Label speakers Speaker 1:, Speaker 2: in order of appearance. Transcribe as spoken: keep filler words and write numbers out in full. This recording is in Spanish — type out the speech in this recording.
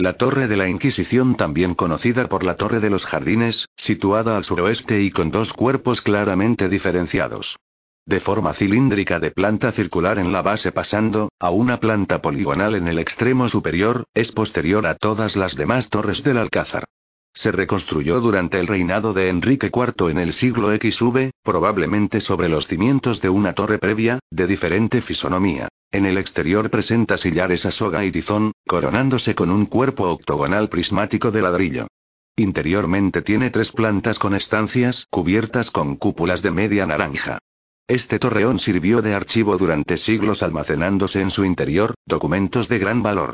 Speaker 1: La Torre de la Inquisición, también conocida por la Torre de los Jardines, situada al suroeste y con dos cuerpos claramente diferenciados. De forma cilíndrica de planta circular en la base pasando, a una planta poligonal en el extremo superior, es posterior a todas las demás torres del Alcázar. Se reconstruyó durante el reinado de Enrique cuarto en el siglo equis ve, probablemente sobre los cimientos de una torre previa, de diferente fisonomía. En el exterior presenta sillares a soga y tizón, coronándose con un cuerpo octogonal prismático de ladrillo. Interiormente tiene tres plantas con estancias cubiertas con cúpulas de media naranja. Este torreón sirvió de archivo durante siglos almacenándose en su interior, documentos de gran valor.